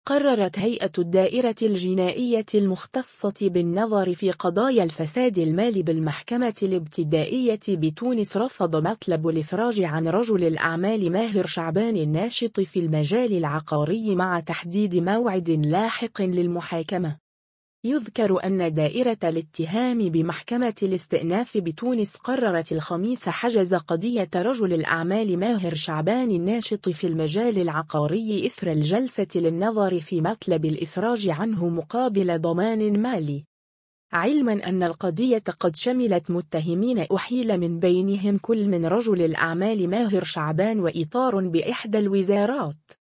قررت هيئة الدائرة الجنائية المختصة بالنظر في قضايا الفساد المالي بالمحكمة الابتدائية بتونس رفض مطلب الإفراج عن رجل الأعمال ماهر شعبان الناشط في المجال العقاري مع تحديد موعد لاحق للمحاكمة. يذكر أن دائرة الاتهام بمحكمة الاستئناف بتونس قررت الخميس حجز قضية رجل الأعمال ماهر شعبان الناشط في المجال العقاري إثر الجلسة للنظر في مطلب الإفراج عنه مقابل ضمان مالي، علما أن القضية قد شملت متهمين أحيل من بينهم كل من رجل الأعمال ماهر شعبان وإطار بإحدى الوزارات.